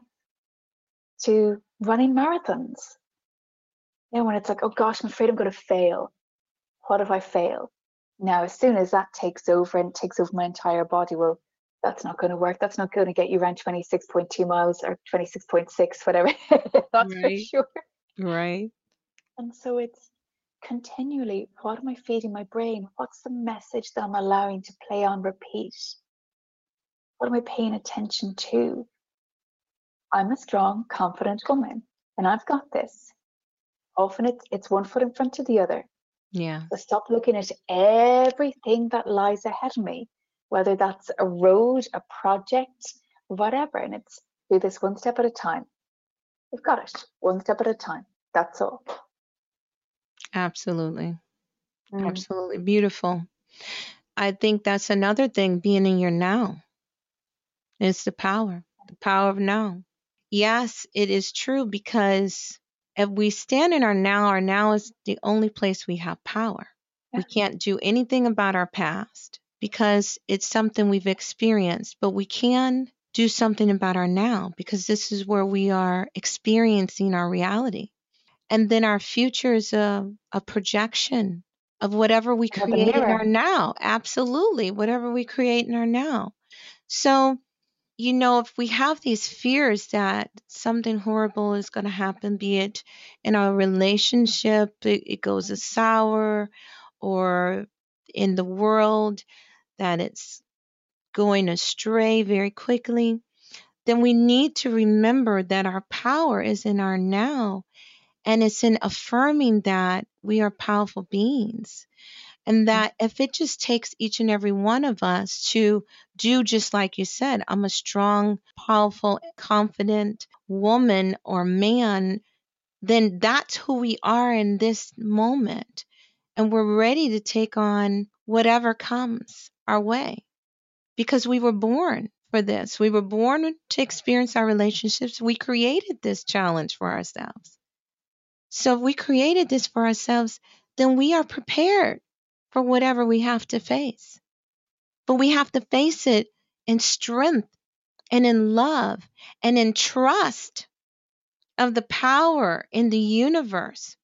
to running marathons. You know, when it's like, oh gosh, I'm afraid I'm going to fail. What if I fail? Now, as soon as that takes over and takes over my entire body, well, that's not going to work. That's not going to get you around 26.2 miles or 26.6, whatever. That's for Right. sure. Right. And so it's continually, what am I feeding my brain? What's the message that I'm allowing to play on repeat? What am I paying attention to? I'm a strong, confident woman, and I've got this. Often it's one foot in front of the other. Yeah. So stop looking at everything that lies ahead of me, whether that's a road, a project, whatever. And it's do this one step at a time. You've got it, one step at a time. That's all. Absolutely. Mm. Absolutely beautiful. I think that's another thing, being in your now. It's the power of now. Yes, it is true, because if we stand in our now is the only place we have power. We Yeah. can't do anything about our past because it's something we've experienced, but we can do something about our now because this is where we are experiencing our reality. And then our future is a projection of whatever we Another create in our mirror. now. Absolutely. Whatever we create in our now. So, if we have these fears that something horrible is going to happen, be it in our relationship, it goes sour, or in the world that it's going astray very quickly, then we need to remember that our power is in our now, and it's in affirming that we are powerful beings. And that if it just takes each and every one of us to do just like you said, I'm a strong, powerful, confident woman or man, then that's who we are in this moment. And we're ready to take on whatever comes our way because we were born for this. We were born to experience our relationships. We created this challenge for ourselves. So if we created this for ourselves, then we are prepared for whatever we have to face. But we have to face it in strength and in love and in trust of the power in the universe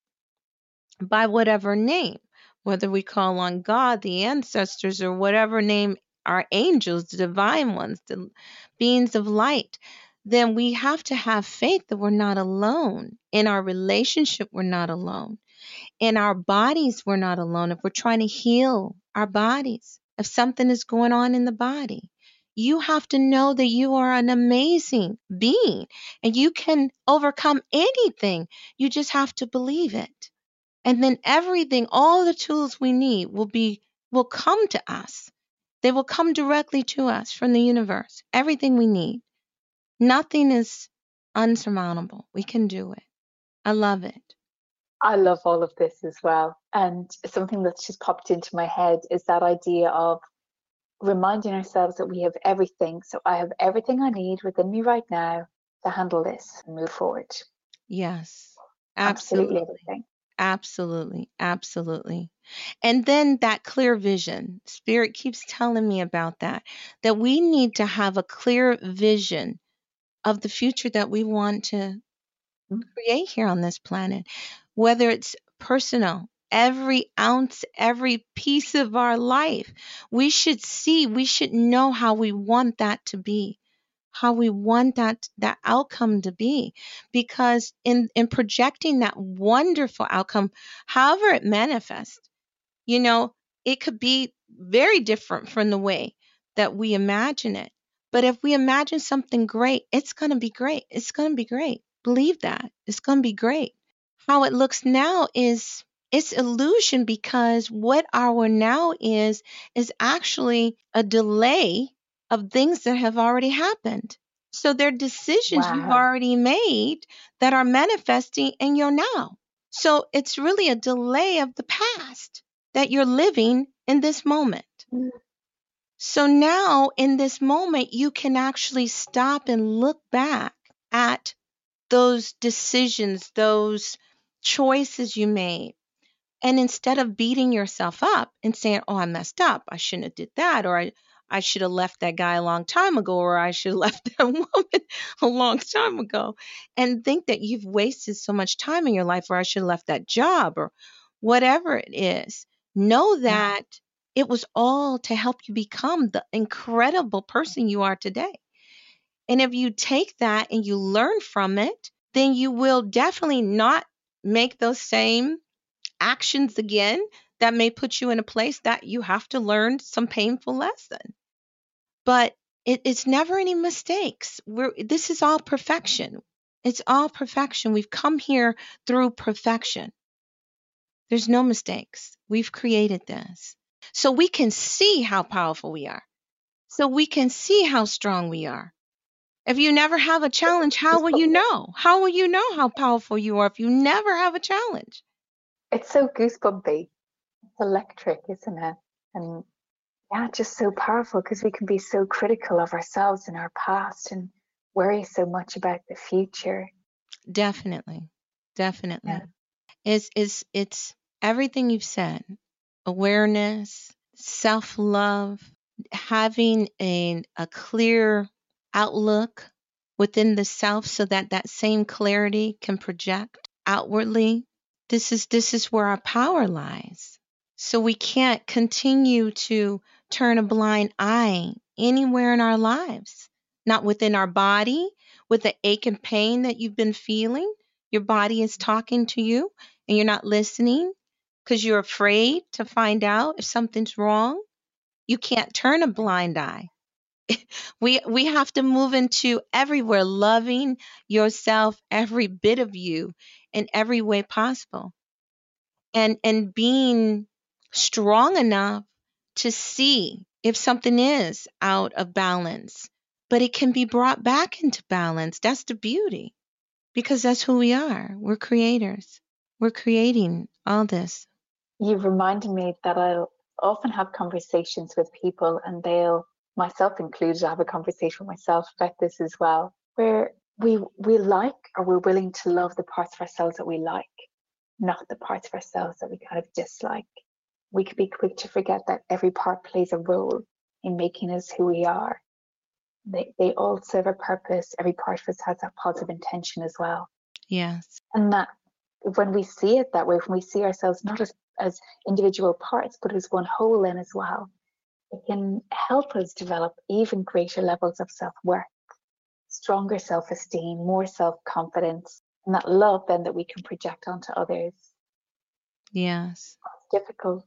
by whatever name, whether we call on God, the ancestors, or whatever name, our angels, the divine ones, the beings of light. Then we have to have faith that we're not alone. In our relationship, we're not alone. In our bodies, we're not alone. If we're trying to heal our bodies, if something is going on in the body, you have to know that you are an amazing being and you can overcome anything. You just have to believe it. And then everything, all the tools we need will come to us. They will come directly to us from the universe. Everything we need. Nothing is unsurmountable. We can do it. I love it. I love all of this as well. And something that's just popped into my head is that idea of reminding ourselves that we have everything. So I have everything I need within me right now to handle this and move forward. Yes, Absolutely absolutely. everything. Absolutely. Absolutely. And then that clear vision. Spirit keeps telling me about that, that we need to have a clear vision of the future that we want to Mm. create here on this planet, whether it's personal, every ounce, every piece of our life. We should see, we should know how we want that to be, how we want that outcome to be, because in projecting that wonderful outcome, however it manifests, you know, it could be very different from the way that we imagine it. But if we imagine something great, it's going to be great. It's going to be great. Believe that. It's going to be great. How it looks now is it's illusion, because what our now is actually a delay of things that have already happened. So they're decisions you've Wow. already made that are manifesting in your now. So it's really a delay of the past that you're living in this moment. Mm. So now in this moment, you can actually stop and look back at those decisions, those choices you made. And instead of beating yourself up and saying, "Oh, I messed up. I shouldn't have did that," or I should have left that guy a long time ago, or I should have left that woman a long time ago," and think that you've wasted so much time in your life, or I should have left that job, or whatever it is, know Yeah. that it was all to help you become the incredible person you are today. And if you take that and you learn from it, then you will definitely not make those same actions again that may put you in a place that you have to learn some painful lesson. But it's never any mistakes. This is all perfection. It's all perfection. We've come here through perfection. There's no mistakes. We've created this. So we can see how powerful we are. So we can see how strong we are. If you never have a challenge, how will you know? How will you know how powerful you are if you never have a challenge? It's so goosebumpy. It's electric, isn't it? And yeah, just so powerful because we can be so critical of ourselves and our past and worry so much about the future. Definitely. Yeah. Definitely. It's everything you've said. Awareness, self-love, having a clear outlook within the self so that that same clarity can project outwardly. This is where our power lies. So we can't continue to turn a blind eye anywhere in our lives, not within our body, with the ache and pain that you've been feeling. Your body is talking to you and you're not listening because you're afraid to find out if something's wrong. You can't turn a blind eye. We have to move into everywhere, loving yourself, every bit of you, in every way possible, and being strong enough to see if something is out of balance, but it can be brought back into balance. That's the beauty, because that's who we are. We're creators. We're creating all this. You've reminded me that I'll often have conversations with people, and they'll, myself included, I have a conversation with myself about this as well, where we like or we're willing to love the parts of ourselves that we like, not the parts of ourselves that we kind of dislike. We could be quick to forget that every part plays a role in making us who we are. They all serve a purpose. Every part of us has that positive intention as well. Yes. And that when we see it that way, when we see ourselves not as individual parts, but as one whole then as well, it can help us develop even greater levels of self-worth, stronger self-esteem, more self-confidence, and that love then that we can project onto others. Yes. It's difficult.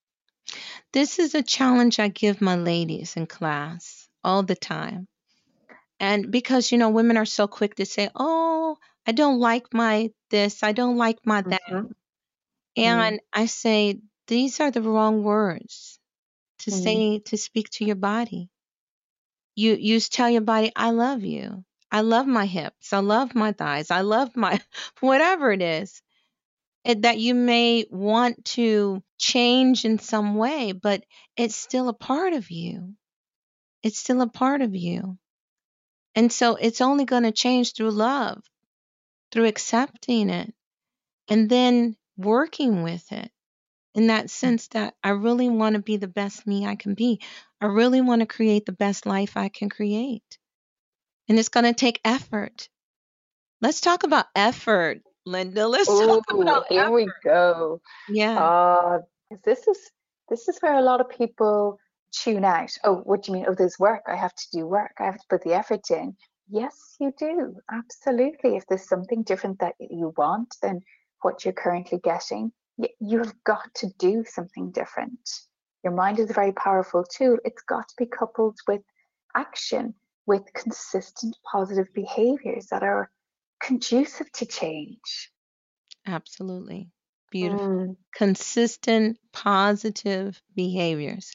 This is a challenge I give my ladies in class all the time. And because, women are so quick to say, "Oh, I don't like my this, I don't like my that." Mm-hmm. And I say, these are the wrong words to Mm-hmm. say, to speak to your body. You tell your body, "I love you. I love my hips. I love my thighs. I love my whatever it is that you may want to change in some way, but it's still a part of you. It's still a part of you. And so it's only going to change through love, through accepting it, and then working with it in that sense that I really want to be the best me I can be. I really want to create the best life I can create. And it's going to take effort. Let's talk about effort, Linda. Let's talk Oh, about here we effort. go. Yeah, Uh, 'Cause this is where a lot of people tune out. Oh, what do you mean? Oh, there's work. I have to do work. I have to put the effort in. Yes, you do. Absolutely. If there's something different that you want than what you're currently getting, you've got to do something different. Your mind is a very powerful tool. It's got to be coupled with action, with consistent positive behaviors that are conducive to change. absolutely. Beautiful. Mm. Consistent positive behaviors.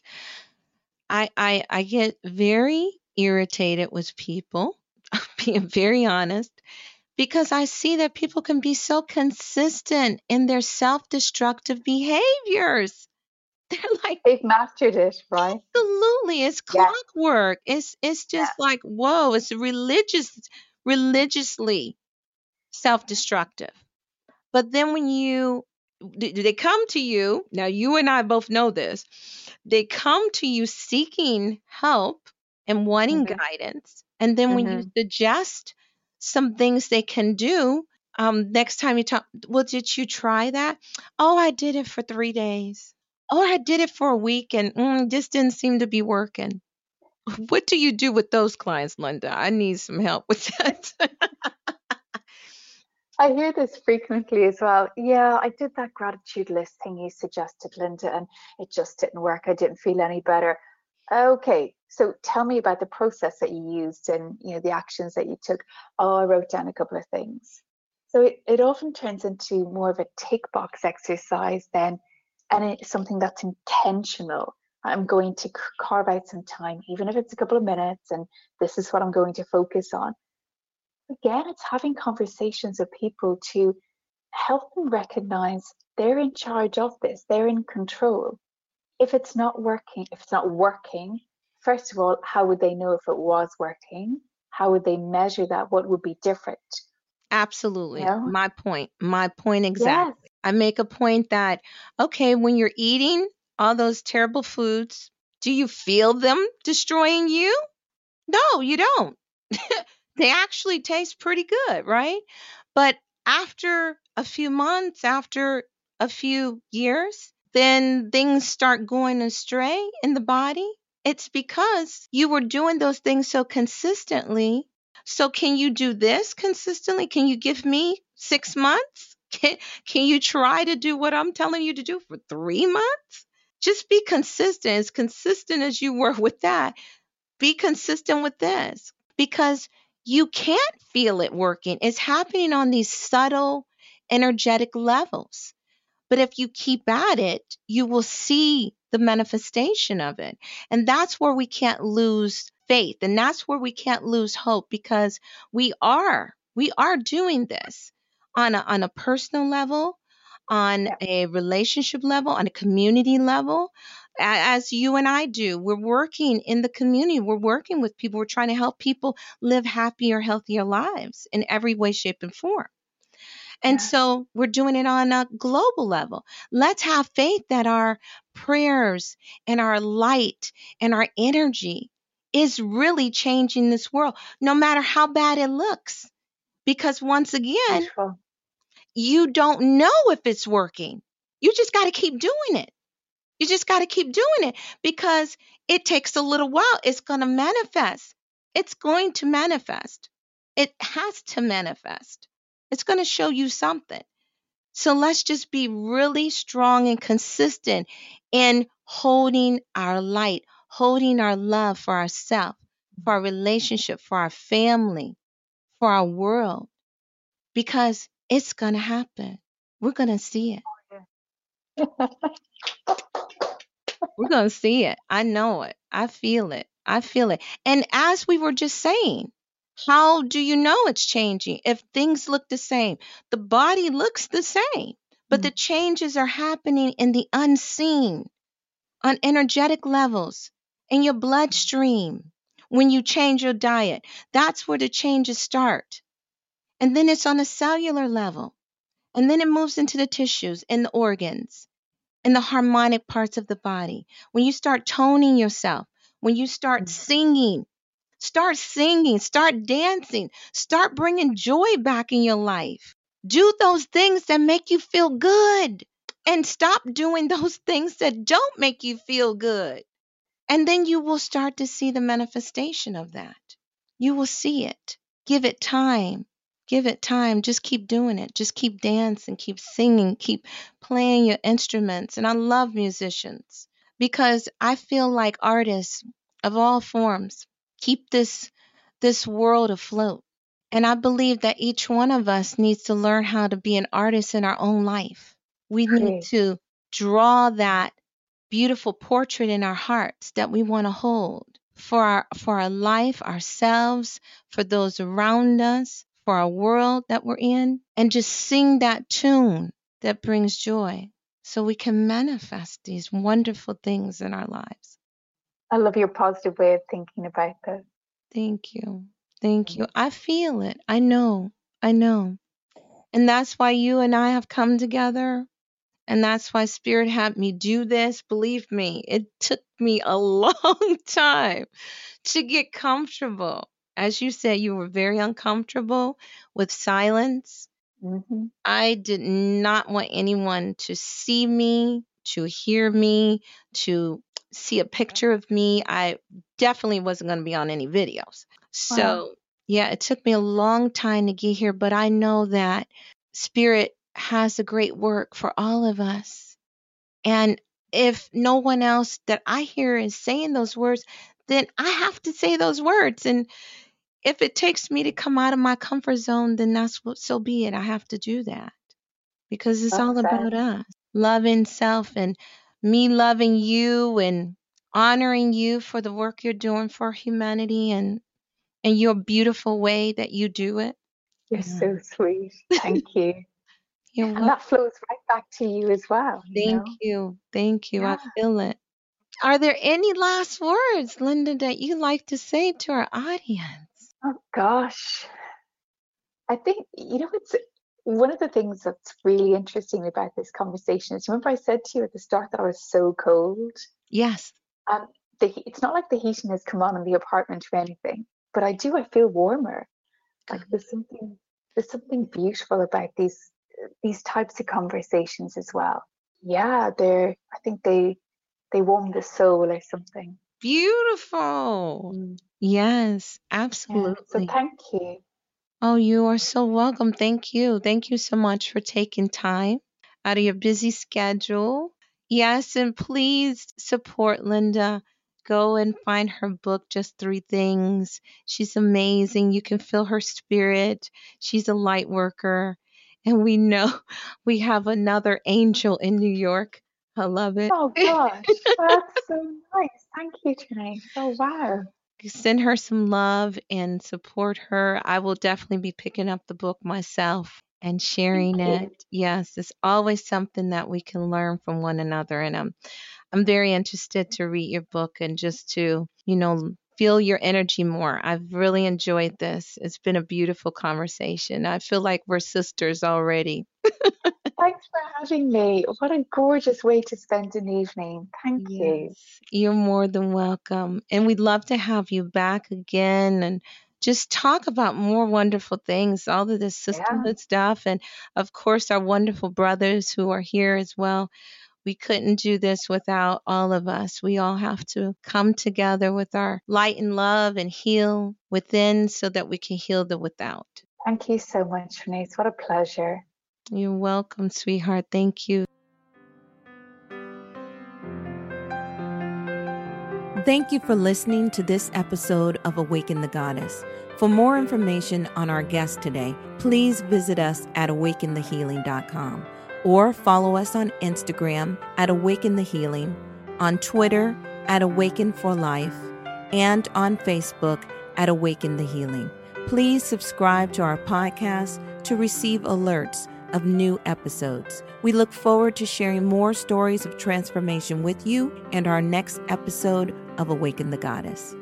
I get very irritated with people, being very honest, because I see that people can be so consistent in their self-destructive behaviors. They're like, They've mastered it, right? absolutely, it's Yes. clockwork. It's just Yes. like, whoa, it's religiously self-destructive. But then when they come to you, now you and I both know this, they come to you seeking help and wanting Hmm. guidance. And then when you Hmm. suggest some things they can do, next time you talk, well, did you try that? Oh, I did it for 3 days. Oh, I did it for a week and this didn't seem to be working. What do you do with those clients, Linda? I need some help with that. I hear this frequently as well. Yeah, I did that gratitude list thing you suggested, Linda, and it just didn't work. I didn't feel any better. Okay, so tell me about the process that you used and the actions that you took. Oh, I wrote down a couple of things. So it often turns into more of a tick box exercise then, and it's something that's intentional. I'm going to carve out some time, even if it's a couple of minutes, and this is what I'm going to focus on. Again, it's having conversations with people to help them recognize they're in charge of this, they're in control. If it's not working, first of all, how would they know if it was working? How would they measure that? What would be different? You Absolutely. know? My point Yes. exactly. I make a point that, okay, when you're eating all those terrible foods, do you feel them destroying you? No, you don't. They actually taste pretty good, right? But after a few months, after a few years, then things start going astray in the body. It's because you were doing those things so consistently. So, can you do this consistently? Can you give me 6 months? Can you try to do what I'm telling you to do for 3 months? Just be consistent as you were with that. Be consistent with this because you can't feel it working. It's happening on these subtle energetic levels. But if you keep at it, you will see the manifestation of it. And that's where we can't lose faith. And that's where we can't lose hope because we are doing this on a personal level, on Yeah. a relationship level, on a community level. As you and I do, we're working in the community. We're working with people. We're trying to help people live happier, healthier lives in every way, shape, and form. And Yeah. so we're doing it on a global level. Let's have faith that our prayers and our light and our energy is really changing this world, no matter how bad it looks. Because once again, Beautiful. you don't know if it's working. You just got to keep doing it. You just got to keep doing it because it takes a little while. It's going to manifest. It's going to manifest. It has to manifest. It's going to show you something. So let's just be really strong and consistent in holding our light, holding our love for ourselves, for our relationship, for our family, for our world, because it's going to happen. We're going to see it. We're going to see it. I know it. I feel it. I feel it. And as we were just saying, How do you know it's changing? If things look the same, the body looks the same, but the changes are happening in the unseen, on energetic levels, in your bloodstream. When you change your diet, that's where the changes start. And then it's on a cellular level. And then it moves into the tissues and the organs and the harmonic parts of the body. When you start toning yourself, when you start singing, start dancing, start bringing joy back in your life. Do those things that make you feel good and stop doing those things that don't make you feel good. And then you will start to see the manifestation of that. You will see it. Give it time. Give it time. Just keep doing it. Just keep dancing, keep singing, keep playing your instruments. And I love musicians because I feel like artists of all forms keep this world afloat. And I believe that each one of us needs to learn how to be an artist in our own life. We need Great. to draw that beautiful portrait in our hearts that we want to hold for our life, ourselves, for those around us, for our world that we're in, and just sing that tune that brings joy so we can manifest these wonderful things in our lives. I love your positive way of thinking about this. Thank you. Thank you. I feel it. I know. I know. And that's why you and I have come together. And that's why Spirit had me do this. Believe me, it took me a long time to get comfortable. As you said, you were very uncomfortable with silence. Hmm. I did not want anyone to see me, to hear me, to see a picture of me. I definitely wasn't going to be on any videos. Wow. So, yeah, it took me a long time to get here, but I know that Spirit has a great work for all of us. And if no one else that I hear is saying those words, then I have to say those words. And if it takes me to come out of my comfort zone, then that's what, so be it. I have to do that because it's Well all said. about us loving self and me loving you and honoring you for the work you're doing for humanity and your beautiful way that you do it. You're Yeah. so sweet. Thank you. You're And welcome. that flows right back to you as well, you Thank know? you. Thank you. I Yeah. feel it. Are there any last words, Linda, that you like to say to our audience? Oh gosh. I think, it's one of the things that's really interesting about this conversation is remember I said to you at the start that I was so cold? Yes. And it's not like the heating has come on in the apartment or anything, but I feel warmer. Like Good. there's something beautiful about these types of conversations as well. Yeah, I think they warm the soul or something. Beautiful. Mm. Yes, Yeah. So absolutely. thank you. Oh, you are so welcome. Thank you. Thank you so much for taking time out of your busy schedule. Yes, and please support Linda. Go and find her book, Just Three Things. She's amazing. You can feel her spirit. She's a light worker. And we know we have another angel in New York. I love it. Oh gosh, that's so nice. Thank you, Trinace. Oh wow. Send her some love and support her. I will definitely be picking up the book myself and sharing Thank you. it. Yes, it's always something that we can learn from one another. And I'm very interested to read your book and just to, feel your energy more. I've really enjoyed this. It's been a beautiful conversation. I feel like we're sisters already. Thanks for having me. What a gorgeous way to spend an evening. Thank you. Yes, you're more than welcome. And we'd love to have you back again and just talk about more wonderful things, all of this Yeah. sisterhood stuff. And of course, our wonderful brothers who are here as well. We couldn't do this without all of us. We all have to come together with our light and love and heal within so that we can heal the without. Thank you so much, Trinace. What a pleasure. You're welcome, sweetheart. Thank you. Thank you for listening to this episode of Awaken the Goddess. For more information on our guest today, please visit us at awakenthehealing.com or follow us on Instagram at Awaken the Healing, on Twitter at Awaken for Life, and on Facebook at Awaken the Healing. Please subscribe to our podcast to receive alerts of new episodes. We look forward to sharing more stories of transformation with you and our next episode of Awaken the Goddess.